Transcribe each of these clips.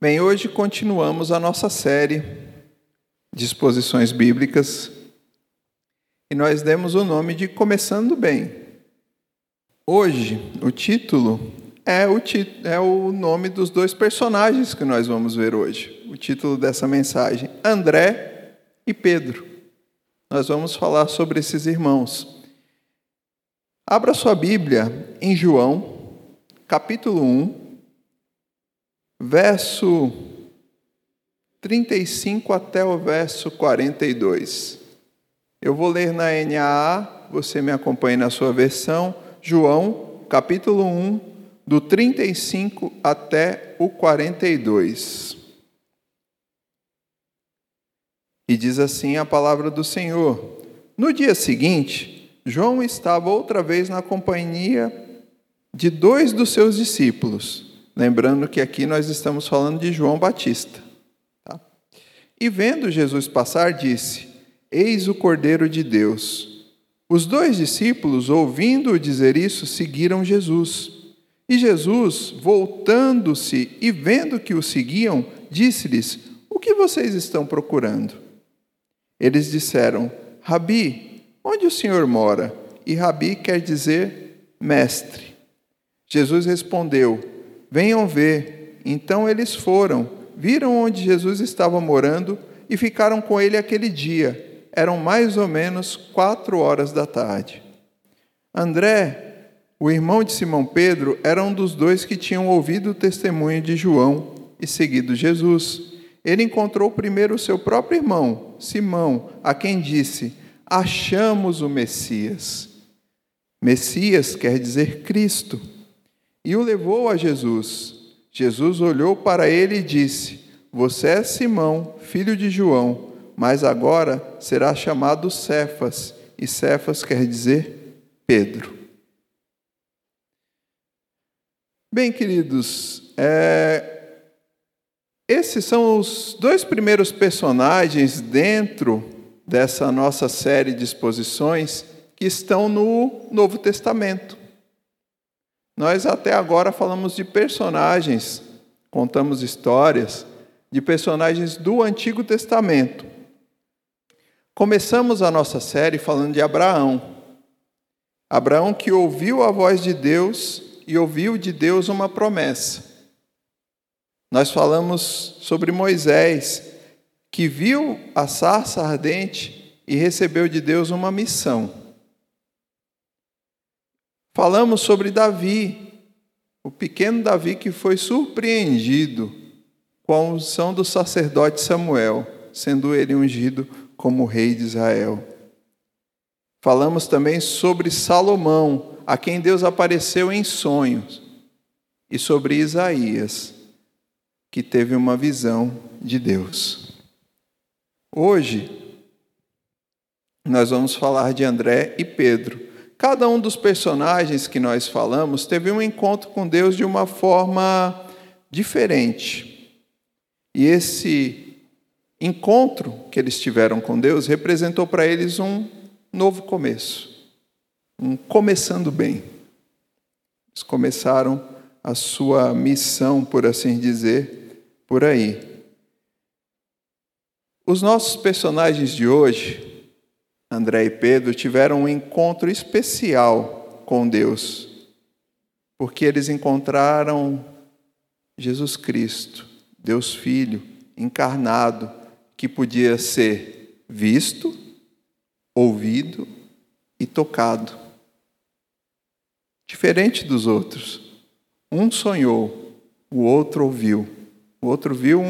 Bem, hoje continuamos a nossa série de exposições bíblicas e nós demos o nome de Começando Bem. Hoje, o título é o nome dos dois personagens que nós vamos ver hoje. O título dessa mensagem, André e Pedro. Nós vamos falar sobre esses irmãos. Abra sua Bíblia em João, capítulo 1, verso 35 até o verso 42. Eu vou ler na NAA, você me acompanha na sua versão. João, capítulo 1, do 35 até o 42. E diz assim a palavra do Senhor. No dia seguinte, João estava outra vez na companhia de 2 dos seus discípulos. Lembrando que aqui nós estamos falando de João Batista. Tá? E vendo Jesus passar, disse: Eis o Cordeiro de Deus. Os 2 discípulos, ouvindo-o dizer isso, seguiram Jesus. E Jesus, voltando-se e vendo que o seguiam, disse-lhes: O que vocês estão procurando? Eles disseram: Rabi, onde o Senhor mora? E Rabi quer dizer mestre. Jesus respondeu: Venham ver. Então eles foram, viram onde Jesus estava morando e ficaram com ele aquele dia. Eram mais ou menos 4 da tarde. André, o irmão de Simão Pedro, era um dos 2 que tinham ouvido o testemunho de João e seguido Jesus. Ele encontrou primeiro o seu próprio irmão, Simão, a quem disse: Achamos o Messias. Messias quer dizer Cristo. E o levou a Jesus. Jesus olhou para ele e disse: Você é Simão, filho de João, mas agora será chamado Cefas. E Cefas quer dizer Pedro. Bem, queridos, esses são os 2 primeiros personagens dentro dessa nossa série de exposições que estão no Novo Testamento. Nós até agora falamos de personagens, contamos histórias de personagens do Antigo Testamento. Começamos a nossa série falando de Abraão. Abraão que ouviu a voz de Deus e ouviu de Deus uma promessa. Nós falamos sobre Moisés, que viu a sarça ardente e recebeu de Deus uma missão. Falamos sobre Davi, o pequeno Davi que foi surpreendido com a unção do sacerdote Samuel, sendo ele ungido como rei de Israel. Falamos também sobre Salomão, a quem Deus apareceu em sonhos, e sobre Isaías, que teve uma visão de Deus. Hoje, nós vamos falar de André e Pedro. Cada um dos personagens que nós falamos teve um encontro com Deus de uma forma diferente. E esse encontro que eles tiveram com Deus representou para eles um novo começo. Um começando bem. Eles começaram a sua missão, por assim dizer, por aí. Os nossos personagens de hoje, André e Pedro, tiveram um encontro especial com Deus, porque eles encontraram Jesus Cristo, Deus Filho, encarnado, que podia ser visto, ouvido e tocado. Diferente dos outros. Um sonhou, o outro ouviu. O outro viu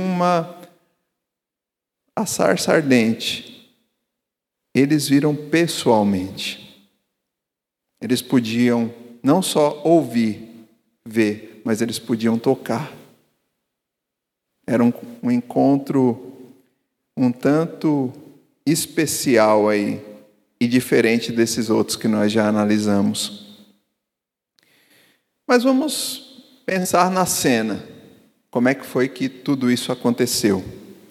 a sarça ardente. Eles viram pessoalmente. Eles podiam não só ouvir, ver, mas eles podiam tocar. Era um encontro um tanto especial aí e diferente desses outros que nós já analisamos. Mas vamos pensar na cena. Como é que foi que tudo isso aconteceu?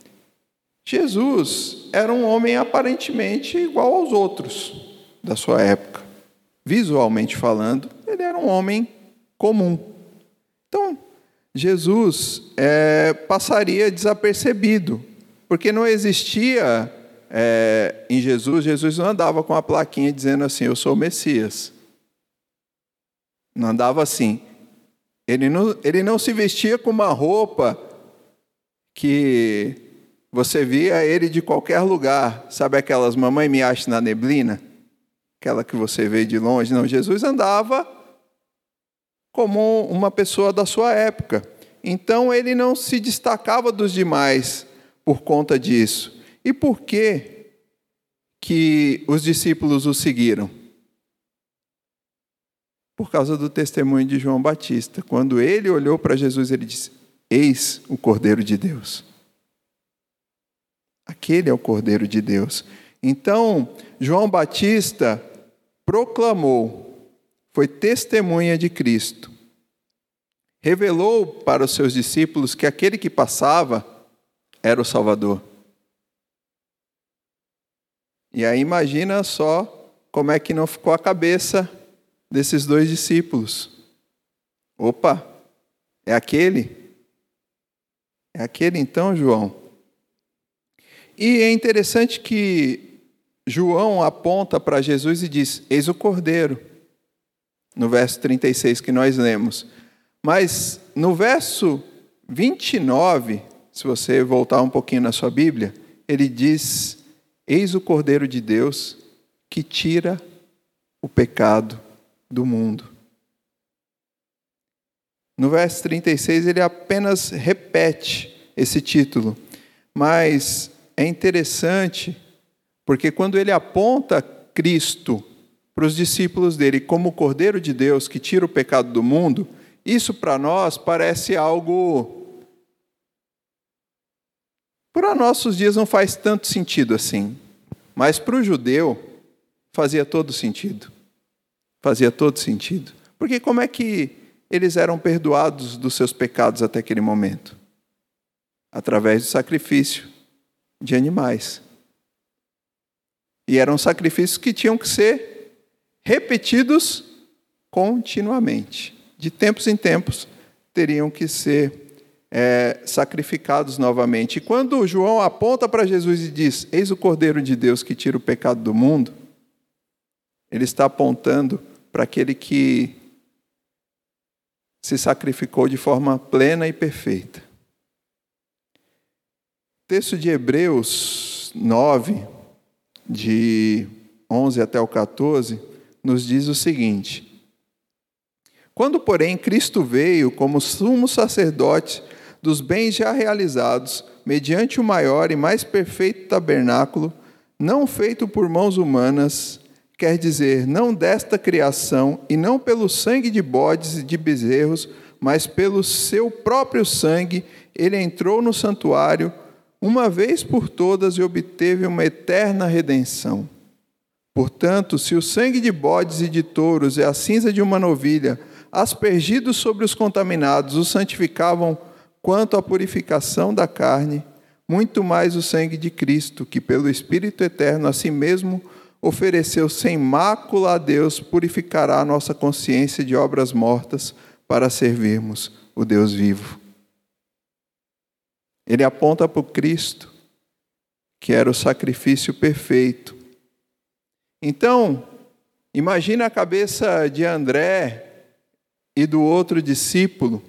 Jesus era um homem aparentemente igual aos outros da sua época. Visualmente falando, ele era um homem comum. Então, Jesus passaria desapercebido, porque não existia em Jesus não andava com a plaquinha dizendo assim, eu sou o Messias. Não andava assim. Ele não se vestia com uma roupa que você via ele de qualquer lugar. Sabe aquelas mamãe me acha na neblina? Aquela que você vê de longe. Não, Jesus andava como uma pessoa da sua época. Então ele não se destacava dos demais por conta disso. E por que os discípulos o seguiram? Por causa do testemunho de João Batista. Quando ele olhou para Jesus, ele disse, eis o Cordeiro de Deus. Aquele é o Cordeiro de Deus. Então, João Batista proclamou, foi testemunha de Cristo. Revelou para os seus discípulos que aquele que passava era o Salvador. E aí imagina só como é que não ficou a cabeça desses dois discípulos. Opa, é aquele? É aquele então, João? E é interessante que João aponta para Jesus e diz, eis o Cordeiro, no verso 36 que nós lemos. Mas no verso 29, se você voltar um pouquinho na sua Bíblia, ele diz, eis o Cordeiro de Deus que tira o pecado do mundo. No verso 36 ele apenas repete esse título, mas é interessante porque quando ele aponta Cristo para os discípulos dele como o Cordeiro de Deus que tira o pecado do mundo, isso para nós parece algo... Para nossos dias não faz tanto sentido assim, mas para o judeu fazia todo sentido. Fazia todo sentido. Porque como é que eles eram perdoados dos seus pecados até aquele momento? Através do sacrifício de animais. E eram sacrifícios que tinham que ser repetidos continuamente. De tempos em tempos, teriam que ser sacrificados novamente. E quando João aponta para Jesus e diz, eis o Cordeiro de Deus que tira o pecado do mundo, ele está apontando para aquele que se sacrificou de forma plena e perfeita. O texto de Hebreus 9, de 11 até o 14, nos diz o seguinte: quando, porém, Cristo veio como sumo sacerdote dos bens já realizados, mediante o maior e mais perfeito tabernáculo, não feito por mãos humanas, quer dizer, não desta criação, e não pelo sangue de bodes e de bezerros, mas pelo seu próprio sangue, ele entrou no santuário, uma vez por todas, e obteve uma eterna redenção. Portanto, se o sangue de bodes e de touros e a cinza de uma novilha, aspergidos sobre os contaminados, os santificavam quanto à purificação da carne, muito mais o sangue de Cristo, que pelo Espírito Eterno a si mesmo ofereceu sem mácula a Deus, purificará a nossa consciência de obras mortas para servirmos o Deus vivo. Ele aponta para o Cristo, que era o sacrifício perfeito. Então, imagina a cabeça de André e do outro discípulo,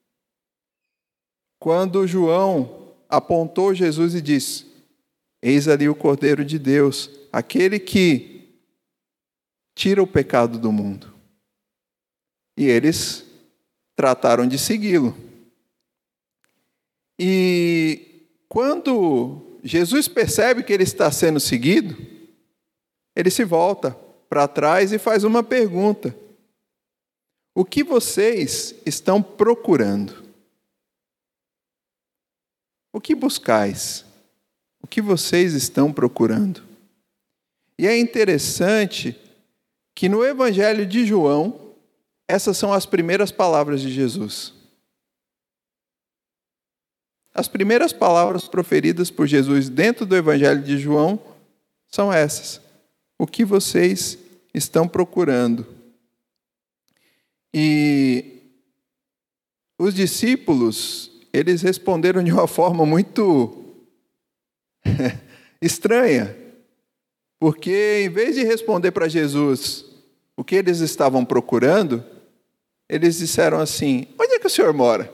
quando João apontou Jesus e disse, eis ali o Cordeiro de Deus, aquele que tira o pecado do mundo. E eles trataram de segui-lo. E quando Jesus percebe que ele está sendo seguido, ele se volta para trás e faz uma pergunta: o que vocês estão procurando? O que buscais? O que vocês estão procurando? E é interessante que no Evangelho de João, essas são as primeiras palavras de Jesus. As primeiras palavras proferidas por Jesus dentro do Evangelho de João são essas: o que vocês estão procurando? E os discípulos, eles responderam de uma forma muito estranha, porque em vez de responder para Jesus o que eles estavam procurando, eles disseram assim: onde é que o Senhor mora?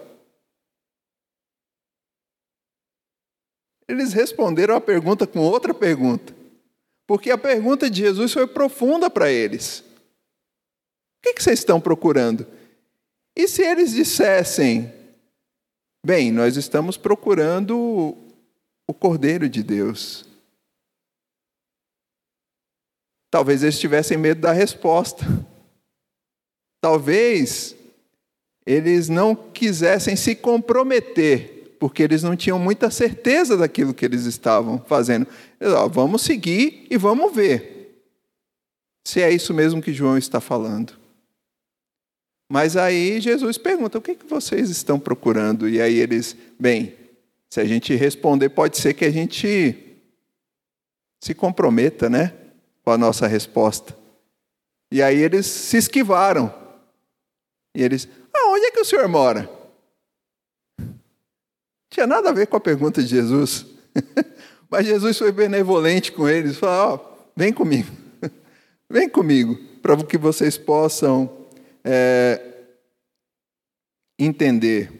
Eles responderam a pergunta com outra pergunta, porque a pergunta de Jesus foi profunda para eles. O que vocês estão procurando? E se eles dissessem: bem, nós estamos procurando o Cordeiro de Deus? Talvez eles tivessem medo da resposta. Talvez eles não quisessem se comprometer, porque eles não tinham muita certeza daquilo que eles estavam fazendo. Vamos seguir e vamos ver se é isso mesmo que João está falando. Mas aí Jesus pergunta: o que vocês estão procurando? E aí eles: bem, se a gente responder, pode ser que a gente se comprometa, né, com a nossa resposta. E aí eles se esquivaram. E eles: onde é que o Senhor mora? Não tinha nada a ver com a pergunta de Jesus. Mas Jesus foi benevolente com eles. Falou: vem comigo. Vem comigo, para que vocês possam entender.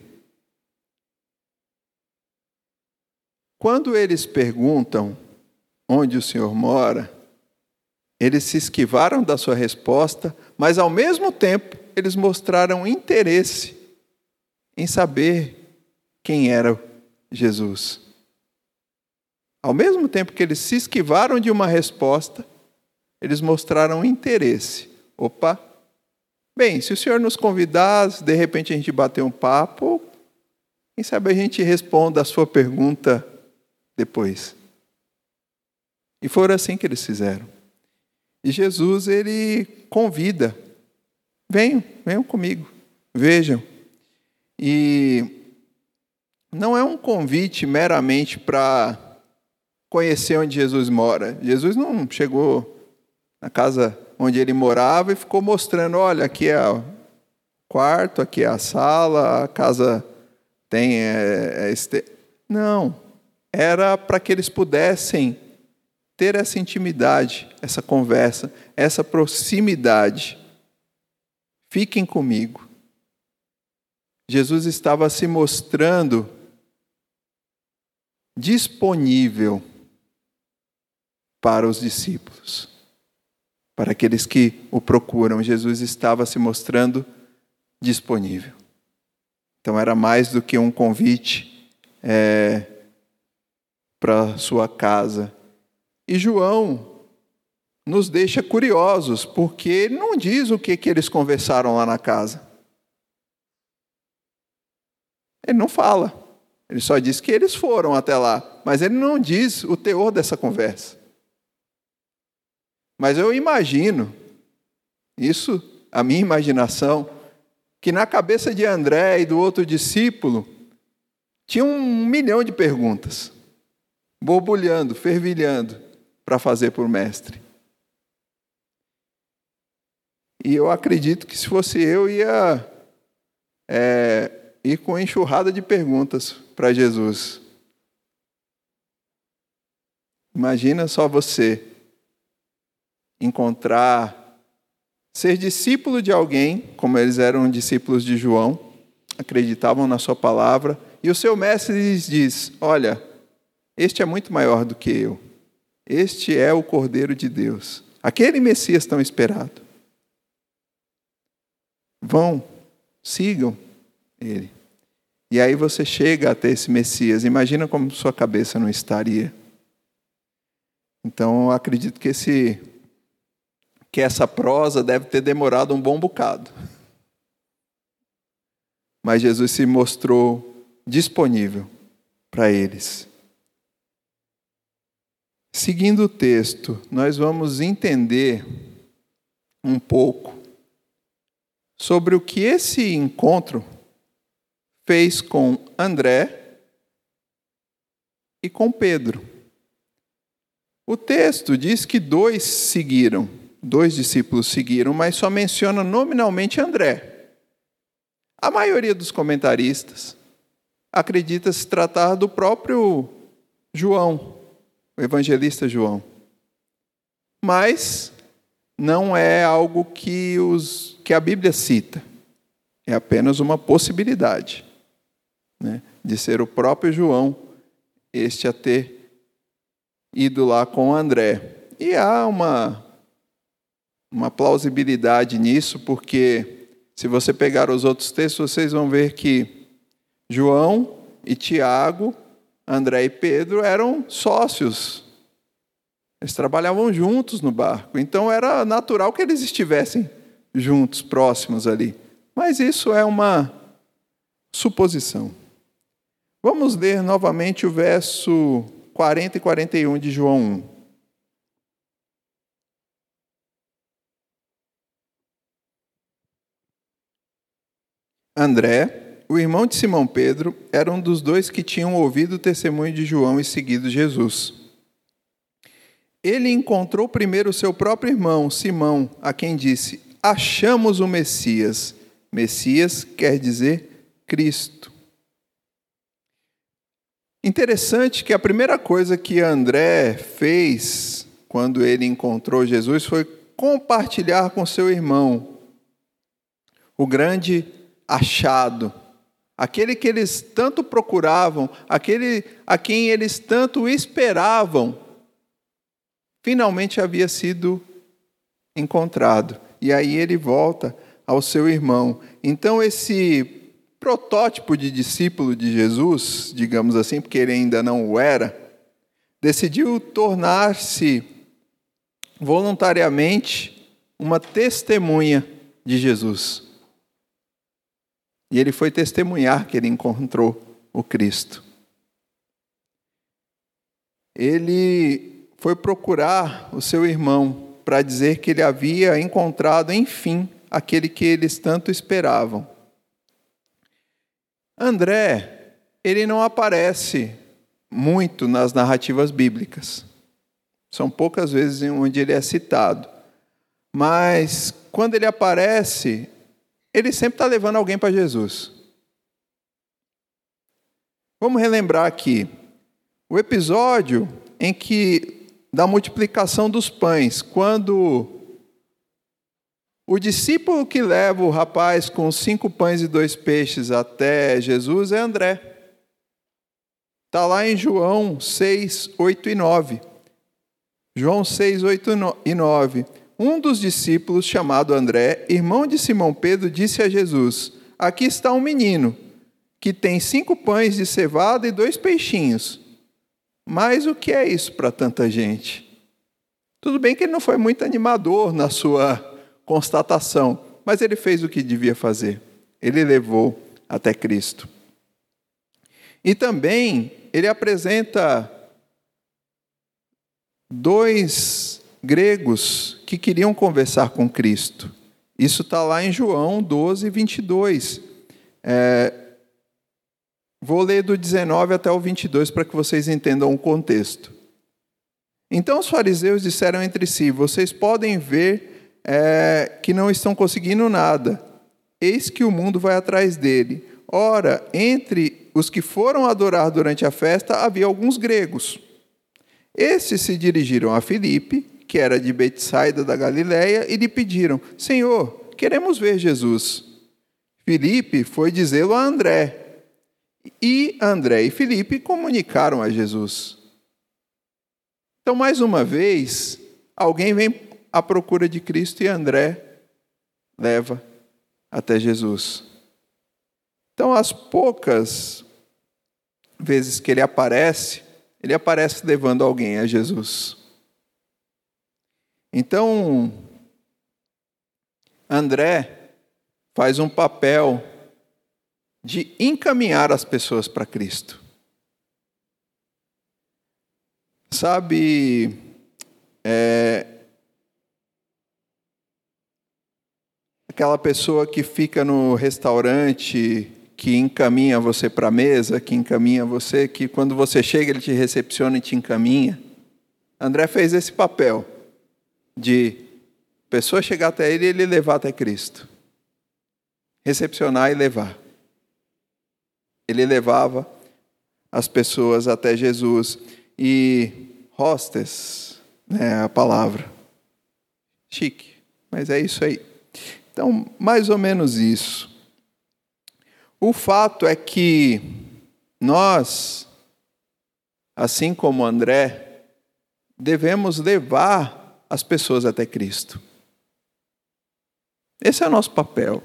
Quando eles perguntam onde o Senhor mora, eles se esquivaram da sua resposta, mas ao mesmo tempo eles mostraram interesse em saber quem era Jesus. Ao mesmo tempo que eles se esquivaram de uma resposta, eles mostraram interesse. Opa! Bem, se o Senhor nos convidar, se de repente a gente bater um papo, quem sabe a gente responda a sua pergunta depois. E foi assim que eles fizeram. E Jesus, ele convida: venham comigo, vejam. E não é um convite meramente para conhecer onde Jesus mora. Jesus não chegou na casa onde ele morava e ficou mostrando: olha, aqui é o quarto, aqui é a sala, a casa tem Não, era para que eles pudessem ter essa intimidade, essa conversa, essa proximidade. Fiquem comigo. Jesus estava se mostrando disponível para os discípulos, para aqueles que o procuram. Jesus estava se mostrando disponível. Então era mais do que um convite para sua casa. E João nos deixa curiosos, porque ele não diz o que eles conversaram lá na casa. Ele não fala. Ele só diz que eles foram até lá, mas ele não diz o teor dessa conversa. Mas eu imagino, isso, a minha imaginação, que na cabeça de André e do outro discípulo, tinha 1 milhão de perguntas, borbulhando, fervilhando, para fazer para o mestre. E eu acredito que se fosse eu, ia ir com enxurrada de perguntas para Jesus. Imagina só você ser discípulo de alguém, como eles eram discípulos de João, acreditavam na sua palavra, e o seu mestre lhes diz: olha, este é muito maior do que eu. Este é o Cordeiro de Deus, aquele Messias tão esperado. Vão, sigam ele. E aí você chega até esse Messias. Imagina como sua cabeça não estaria. Então, eu acredito que essa prosa deve ter demorado um bom bocado. Mas Jesus se mostrou disponível para eles. Seguindo o texto, nós vamos entender um pouco sobre o que esse encontro fez com André e com Pedro. O texto diz que 2 discípulos seguiram, mas só menciona nominalmente André. A maioria dos comentaristas acredita se tratar do próprio João, o evangelista João. Mas não é algo que a Bíblia cita. É apenas uma possibilidade, né, de ser o próprio João este a ter ido lá com André. E há uma plausibilidade nisso, porque se você pegar os outros textos, vocês vão ver que João e Tiago, André e Pedro eram sócios. Eles trabalhavam juntos no barco. Então era natural que eles estivessem juntos, próximos ali. Mas isso é uma suposição. Vamos ler novamente o verso 40 e 41 de João 1. André, o irmão de Simão Pedro, era um dos dois que tinham ouvido o testemunho de João e seguido Jesus. Ele encontrou primeiro o seu próprio irmão, Simão, a quem disse: achamos o Messias. Messias quer dizer Cristo. Interessante que a primeira coisa que André fez quando ele encontrou Jesus foi compartilhar com seu irmão o grande achado, aquele que eles tanto procuravam, aquele a quem eles tanto esperavam, finalmente havia sido encontrado. E aí ele volta ao seu irmão. Então esse protótipo de discípulo de Jesus, digamos assim, porque ele ainda não o era, decidiu tornar-se voluntariamente uma testemunha de Jesus. E ele foi testemunhar que ele encontrou o Cristo. Ele foi procurar o seu irmão para dizer que ele havia encontrado, enfim, aquele que eles tanto esperavam. André, ele não aparece muito nas narrativas bíblicas. São poucas vezes onde ele é citado. Mas, quando ele aparece, ele sempre está levando alguém para Jesus. Vamos relembrar aqui o episódio em que, da multiplicação dos pães, quando o discípulo que leva o rapaz com 5 pães e 2 peixes até Jesus é André. Está lá em João 6, 8 e 9. João 6, 8 e 9. Um dos discípulos, chamado André, irmão de Simão Pedro, disse a Jesus: aqui está um menino, que tem 5 pães de cevada e 2 peixinhos. Mas o que é isso para tanta gente? Tudo bem que ele não foi muito animador na sua constatação, mas ele fez o que devia fazer. Ele levou até Cristo. E também ele apresenta 2 gregos que queriam conversar com Cristo. Isso está lá em João 12, 22. Vou ler do 19 até o 22 para que vocês entendam o contexto. Então os fariseus disseram entre si: vocês podem ver que não estão conseguindo nada. Eis que o mundo vai atrás dele. Ora, entre os que foram adorar durante a festa, havia alguns gregos. Estes se dirigiram a Filipe, que era de Betsaida da Galileia, e lhe pediram: Senhor, queremos ver Jesus. Filipe foi dizê-lo a André. E André e Filipe comunicaram a Jesus. Então, mais uma vez, alguém vem à procura de Cristo e André leva até Jesus. Então, as poucas vezes que ele aparece levando alguém a Jesus. Então, André faz um papel de encaminhar as pessoas para Cristo. Sabe, aquela pessoa que fica no restaurante, que encaminha você para a mesa, que encaminha você, que quando você chega ele te recepciona e te encaminha. André fez esse papel de pessoa chegar até ele e ele levar até Cristo. Recepcionar e levar. Ele levava as pessoas até Jesus. E hostes, né, a palavra. Chique, mas é isso aí. Então, mais ou menos isso. O fato é que nós, assim como André, devemos levar as pessoas até Cristo. Esse é o nosso papel.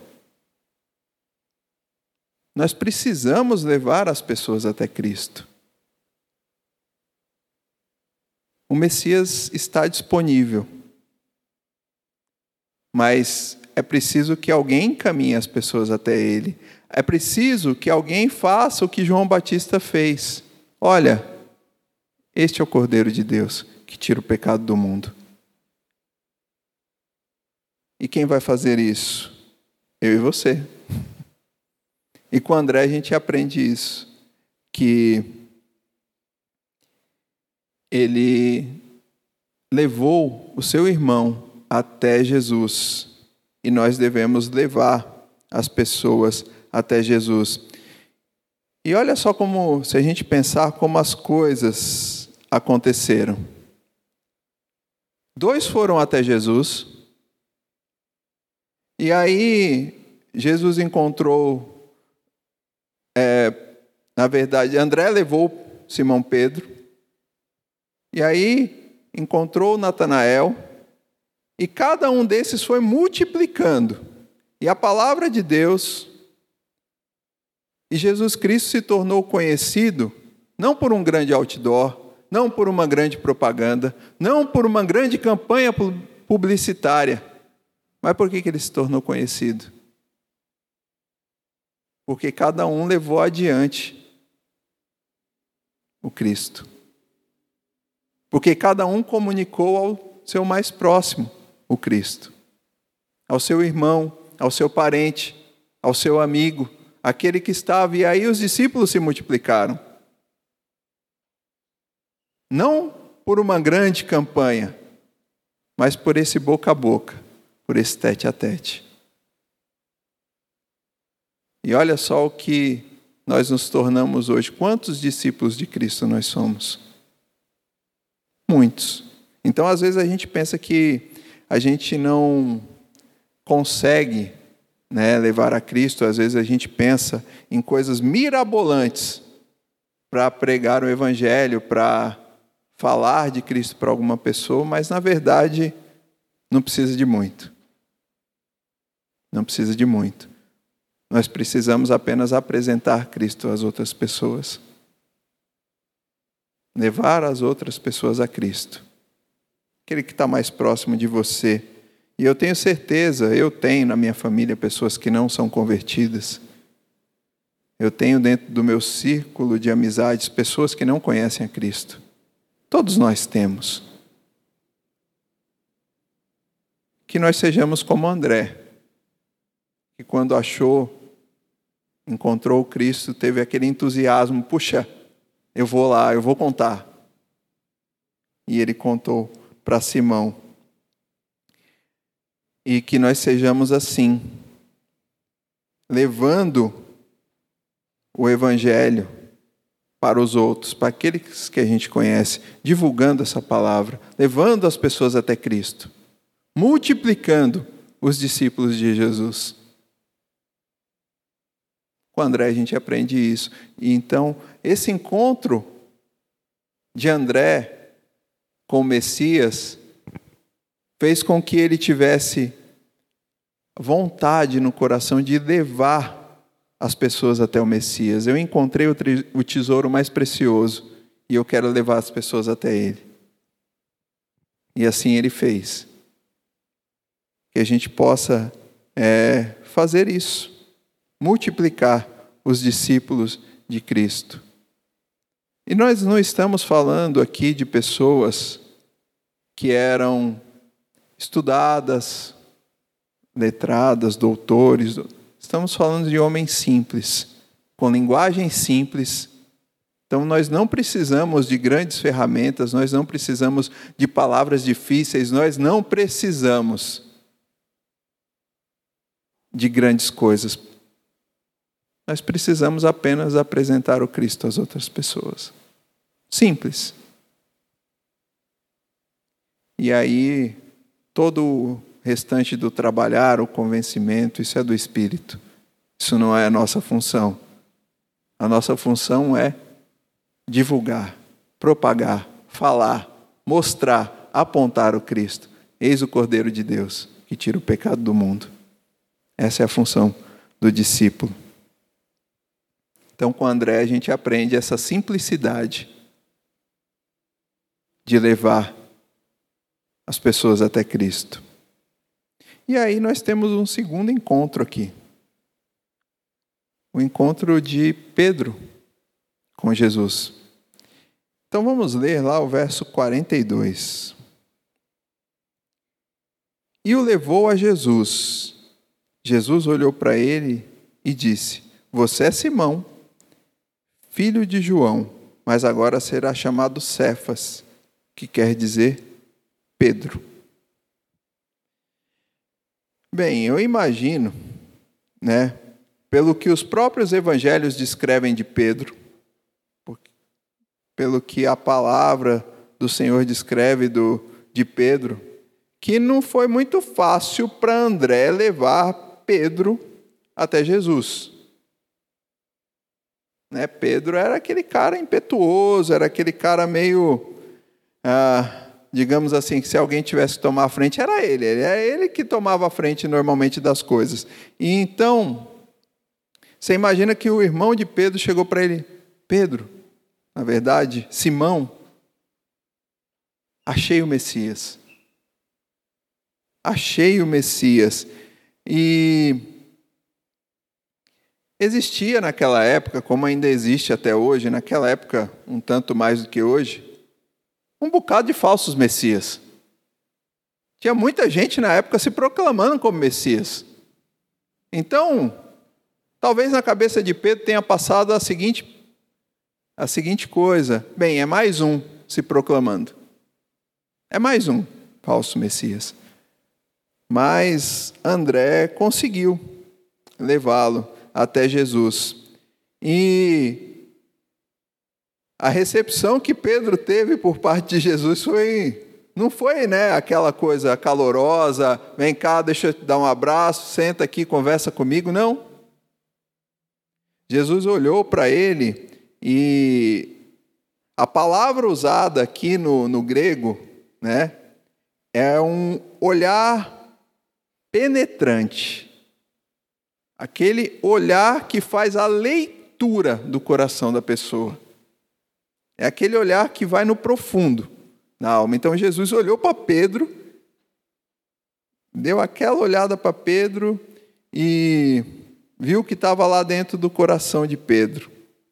Nós precisamos levar as pessoas até Cristo. O Messias está disponível, mas é preciso que alguém encaminhe as pessoas até Ele. É preciso que alguém faça o que João Batista fez. Olha, este é o Cordeiro de Deus que tira o pecado do mundo. E quem vai fazer isso? Eu e você. E com André a gente aprende isso, que ele levou o seu irmão até Jesus e nós devemos levar as pessoas até Jesus. E olha só como, se a gente pensar como as coisas aconteceram. 2 foram até Jesus e aí Jesus encontrou, na verdade, André levou Simão Pedro, e aí encontrou Natanael, e cada um desses foi multiplicando. E a palavra de Deus, e Jesus Cristo se tornou conhecido, não por um grande outdoor, não por uma grande propaganda, não por uma grande campanha publicitária. Mas por que ele se tornou conhecido? Porque cada um levou adiante o Cristo. Porque cada um comunicou ao seu mais próximo o Cristo. Ao seu irmão, ao seu parente, ao seu amigo, aquele que estava. E aí os discípulos se multiplicaram. Não por uma grande campanha, mas por esse boca a boca, por esse tete a tete. E olha só o que nós nos tornamos hoje. Quantos discípulos de Cristo nós somos? Muitos. Então, às vezes, a gente pensa que a gente não consegue, né, levar a Cristo. Às vezes, a gente pensa em coisas mirabolantes para pregar o Evangelho, para falar de Cristo para alguma pessoa, mas, na verdade, não precisa de muito. Não precisa de muito. Nós precisamos apenas apresentar Cristo às outras pessoas. Levar as outras pessoas a Cristo. Aquele que está mais próximo de você. E eu tenho certeza, eu tenho na minha família pessoas que não são convertidas. Eu tenho dentro do meu círculo de amizades pessoas que não conhecem a Cristo. Todos nós temos. Que nós sejamos como André, que quando encontrou Cristo, teve aquele entusiasmo, puxa, eu vou lá, eu vou contar. E ele contou para Simão. E que nós sejamos assim, levando o Evangelho para os outros, para aqueles que a gente conhece, divulgando essa palavra, levando as pessoas até Cristo, multiplicando os discípulos de Jesus. Com André a gente aprende isso. E então, esse encontro de André com o Messias fez com que ele tivesse vontade no coração de levar as pessoas até o Messias. Eu encontrei o tesouro mais precioso e eu quero levar as pessoas até ele. E assim ele fez. Que a gente possa fazer isso. Multiplicar os discípulos de Cristo. E nós não estamos falando aqui de pessoas que eram estudadas, letradas, doutores. Estamos falando de homens simples, com linguagem simples. Então nós não precisamos de grandes ferramentas, nós não precisamos de palavras difíceis, nós não precisamos de grandes coisas Nós precisamos apenas apresentar o Cristo às outras pessoas. Simples. E aí, todo o restante do trabalhar, o convencimento, isso é do Espírito. Isso não é a nossa função. A nossa função é divulgar, propagar, falar, mostrar, apontar o Cristo. Eis o Cordeiro de Deus, que tira o pecado do mundo. Essa é a função do discípulo. Então, com André, a gente aprende essa simplicidade de levar as pessoas até Cristo. E aí nós temos um segundo encontro aqui. O encontro de Pedro com Jesus. Então vamos ler lá o verso 42. E o levou a Jesus. Jesus olhou para ele e disse: Você é Simão, filho de João, mas agora será chamado Cefas, que quer dizer Pedro. Bem, eu imagino, pelo que os próprios evangelhos descrevem de Pedro, pelo que a palavra do Senhor descreve de Pedro, que não foi muito fácil para André levar Pedro até Jesus. Pedro era aquele cara impetuoso, era aquele cara meio, digamos assim, que se alguém tivesse que tomar a frente, era ele que tomava a frente normalmente das coisas. E então, você imagina que o irmão de Pedro chegou para ele: Pedro, na verdade, Simão, achei o Messias. Achei o Messias. E existia naquela época, como ainda existe até hoje, naquela época um tanto mais do que hoje, um bocado de falsos messias. Tinha muita gente na época se proclamando como Messias. Então, talvez na cabeça de Pedro tenha passado a seguinte coisa: bem, é mais um se proclamando. É mais um falso Messias. Mas André conseguiu levá-lo até Jesus. E a recepção que Pedro teve por parte de Jesus não foi aquela coisa calorosa: vem cá, deixa eu te dar um abraço, senta aqui, conversa comigo. Não. Jesus olhou para ele e a palavra usada aqui no grego, é um olhar penetrante. Aquele olhar que faz a leitura do coração da pessoa. É aquele olhar que vai no profundo da alma. Então Jesus olhou para Pedro, deu aquela olhada para Pedro e viu que estava lá dentro do coração de Pedro.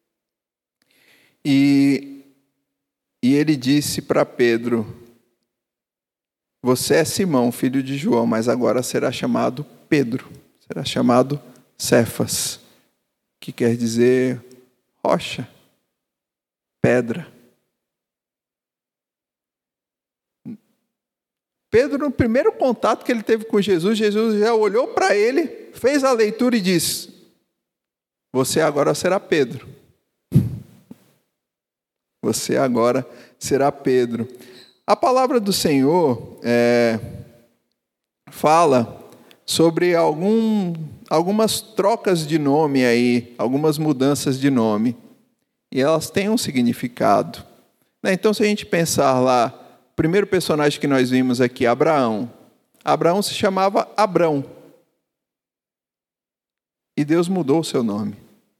E ele disse para Pedro: Você é Simão, filho de João, mas agora será chamado Pedro. Será chamado Cefas, que quer dizer rocha, pedra. Pedro, no primeiro contato que ele teve com Jesus, Jesus já olhou para ele, fez a leitura e disse: Você agora será Pedro. Você agora será Pedro. A palavra do Senhor fala sobre algumas trocas de nome aí, algumas mudanças de nome. E elas têm um significado. Então, se a gente pensar lá, o primeiro personagem que nós vimos aqui, Abraão. Abraão se chamava Abrão. E Deus mudou o seu nome.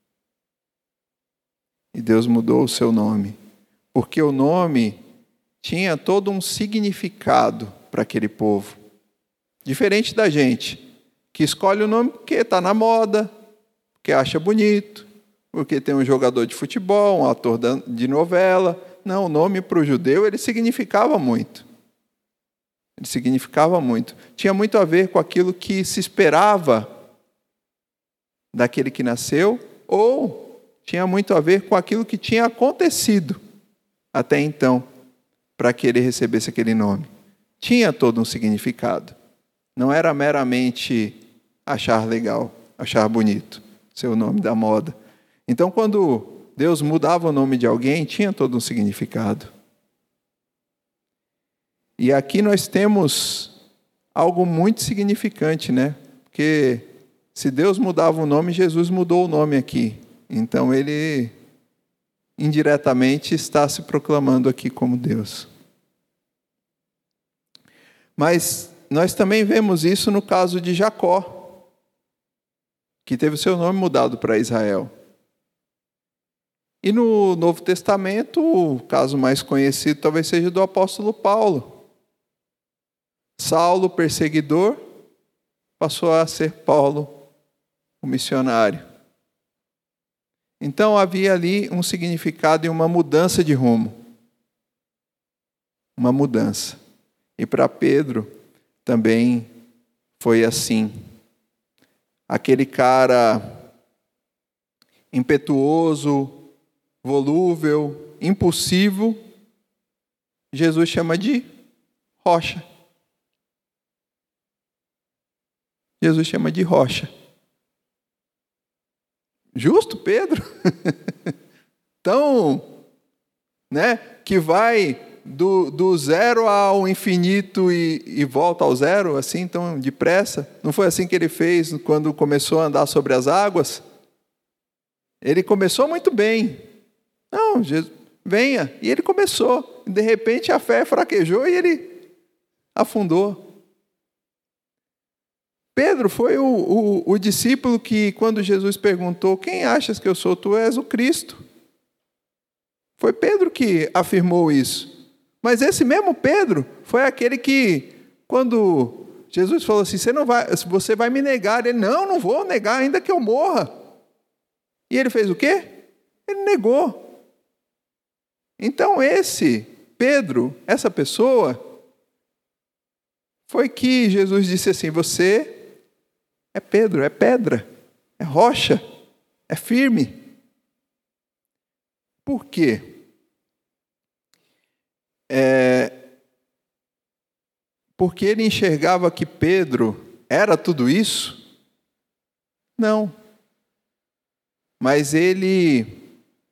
Porque o nome tinha todo um significado para aquele povo. Diferente da gente, que escolhe o nome porque está na moda, porque acha bonito, porque tem um jogador de futebol, um ator de novela. Não, o nome para o judeu, ele significava muito. Tinha muito a ver com aquilo que se esperava daquele que nasceu, ou tinha muito a ver com aquilo que tinha acontecido até então, para que ele recebesse aquele nome. Tinha todo um significado. Não era meramente achar legal, achar bonito. ser o nome da moda. Então, quando Deus mudava o nome de alguém, tinha todo um significado. E aqui nós temos algo muito significante, né? Porque se Deus mudava o nome, Jesus mudou o nome aqui. Então, ele indiretamente está se proclamando aqui como Deus. Mas nós também vemos isso no caso de Jacó, que teve o seu nome mudado para Israel. E no Novo Testamento, o caso mais conhecido talvez seja do apóstolo Paulo. Saulo, perseguidor, passou a ser Paulo, o missionário. Então havia ali um significado e uma mudança de rumo. Uma mudança. E para Pedro também foi assim. Aquele cara impetuoso, volúvel, impulsivo, Jesus chama de rocha. Jesus chama de rocha. Justo, Pedro? Então, né, que vai do zero ao infinito e volta ao zero, assim, tão depressa. Não foi assim que ele fez quando começou a andar sobre as águas? Ele começou muito bem. Não, Jesus, venha. E ele começou. De repente a fé fraquejou e ele afundou. Pedro foi o discípulo que, quando Jesus perguntou, quem achas que eu sou? Tu és o Cristo. Foi Pedro que afirmou isso. Mas esse mesmo Pedro foi aquele que, quando Jesus falou assim, você vai me negar. Ele, não vou negar, ainda que eu morra. E ele fez o quê? Ele negou. Então esse Pedro, essa pessoa, foi que Jesus disse assim, você é Pedro, é pedra, é rocha, é firme. Por quê? Porque ele enxergava que Pedro era tudo isso? Não. Mas ele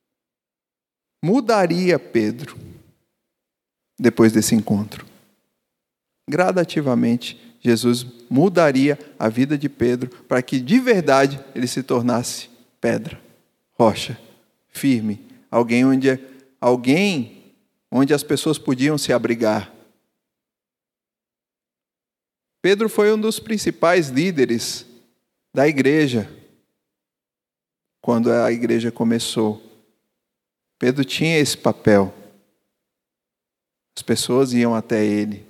mudaria Pedro depois desse encontro. Gradativamente, Jesus mudaria a vida de Pedro para que de verdade ele se tornasse pedra, rocha, firme, alguém onde as pessoas podiam se abrigar. Pedro foi um dos principais líderes da igreja quando a igreja começou. Pedro tinha esse papel. As pessoas iam até ele.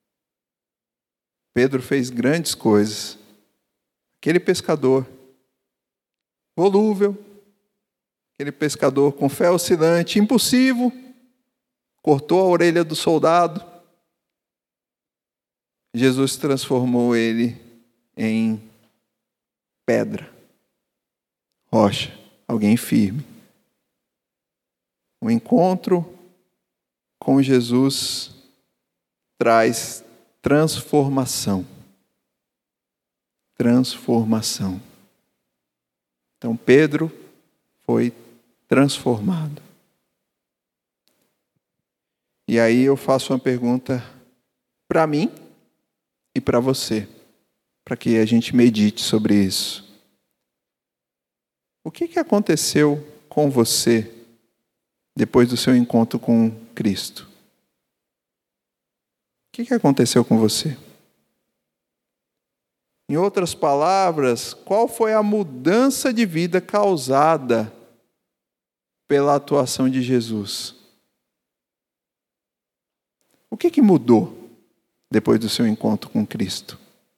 Pedro fez grandes coisas. Aquele pescador volúvel, aquele pescador com fé oscilante, impulsivo, cortou a orelha do soldado. Jesus transformou ele em pedra, rocha, alguém firme. O encontro com Jesus traz transformação. Transformação. Então Pedro foi transformado. E aí eu faço uma pergunta para mim e para você, para que a gente medite sobre isso. O que aconteceu com você depois do seu encontro com Cristo? O que aconteceu com você? Em outras palavras, qual foi a mudança de vida causada pela atuação de Jesus? O que mudou depois do seu encontro com Cristo?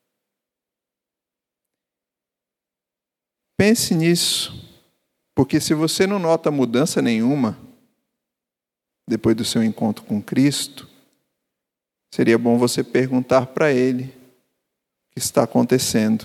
Pense nisso, porque se você não nota mudança nenhuma depois do seu encontro com Cristo, seria bom você perguntar para Ele o que está acontecendo.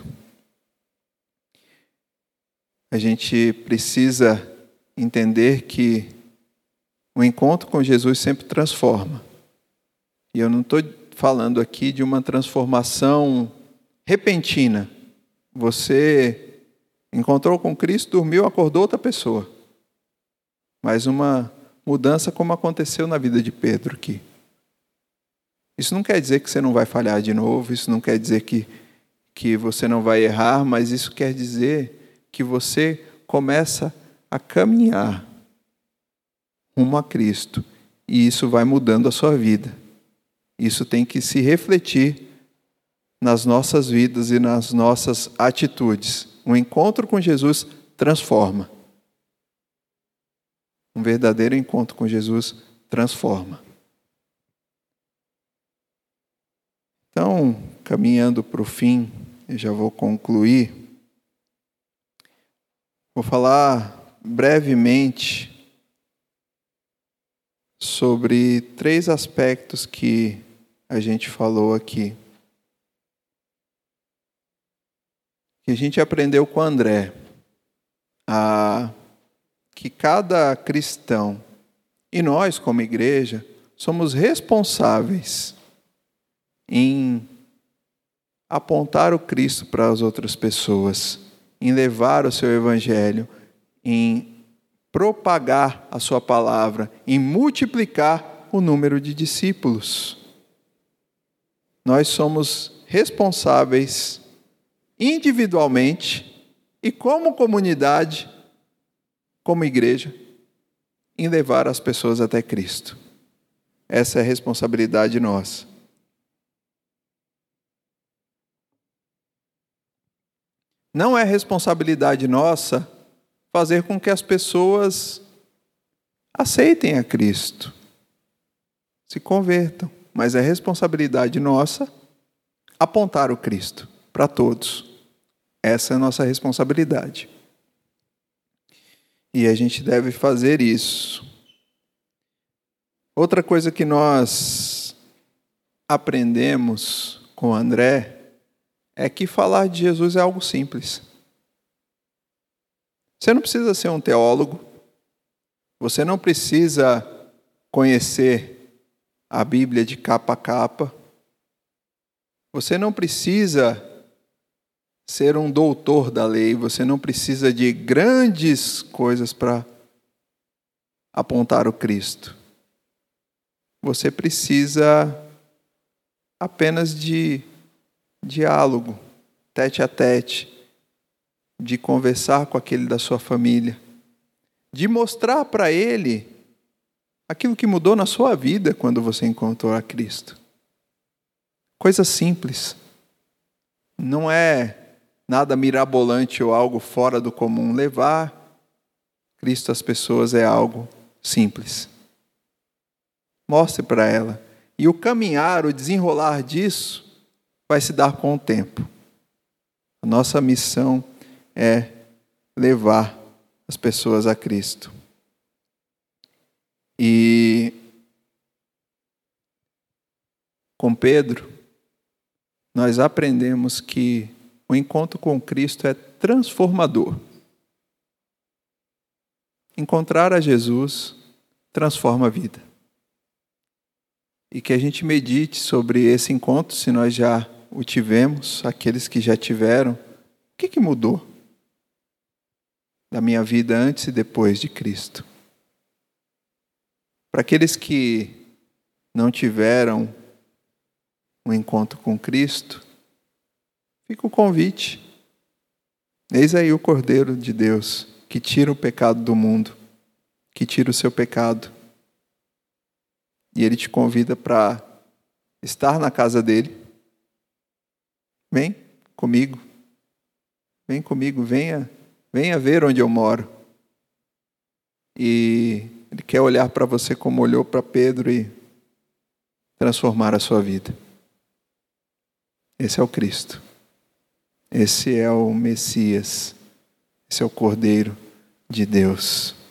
A gente precisa entender que o encontro com Jesus sempre transforma. E eu não estou falando aqui de uma transformação repentina. Você Encontrou com Cristo, dormiu, acordou outra pessoa. Mas uma mudança como aconteceu na vida de Pedro aqui. Isso não quer dizer que você não vai falhar de novo, isso não quer dizer que você não vai errar, mas isso quer dizer que você começa a caminhar rumo a Cristo. E isso vai mudando a sua vida. Isso tem que se refletir nas nossas vidas e nas nossas atitudes. Um encontro com Jesus transforma. Um verdadeiro encontro com Jesus transforma. Então, caminhando para o fim, eu já vou concluir. Vou falar brevemente sobre 3 aspectos que a gente falou aqui. Que a gente aprendeu com André. Que cada cristão, e nós como igreja, somos responsáveis em apontar o Cristo para as outras pessoas, em levar o seu evangelho, em propagar a sua palavra, em multiplicar o número de discípulos. Nós somos responsáveis individualmente e como comunidade, como igreja, em levar as pessoas até Cristo. Essa é a responsabilidade nossa. Não é responsabilidade nossa fazer com que as pessoas aceitem a Cristo, se convertam, mas é responsabilidade nossa apontar o Cristo para todos. Essa é a nossa responsabilidade. E a gente deve fazer isso. Outra coisa que nós aprendemos com André é que falar de Jesus é algo simples. Você não precisa ser um teólogo, você não precisa conhecer a Bíblia de capa a capa, você não precisa ser um doutor da lei, você não precisa de grandes coisas para apontar o Cristo. Você precisa apenas de diálogo, tete a tete, de conversar com aquele da sua família, de mostrar para ele aquilo que mudou na sua vida quando você encontrou a Cristo. Coisa simples. Não é nada mirabolante ou algo fora do comum. Levar Cristo às pessoas é algo simples. Mostre para ela. E o caminhar, o desenrolar disso, vai se dar com o tempo. A nossa missão é levar as pessoas a Cristo. E com Pedro, nós aprendemos que o encontro com Cristo é transformador. Encontrar a Jesus transforma a vida. E que a gente medite sobre esse encontro, se nós já o tivemos, aqueles que já tiveram, o que mudou da minha vida antes e depois de Cristo? Para aqueles que não tiveram um encontro com Cristo, fica o convite. Eis aí o Cordeiro de Deus, que tira o pecado do mundo, que tira o seu pecado. E Ele te convida para estar na casa dEle. Vem comigo. Vem comigo, venha ver onde eu moro. E Ele quer olhar para você como olhou para Pedro e transformar a sua vida. Esse é o Cristo. Esse é o Messias. Esse é o Cordeiro de Deus.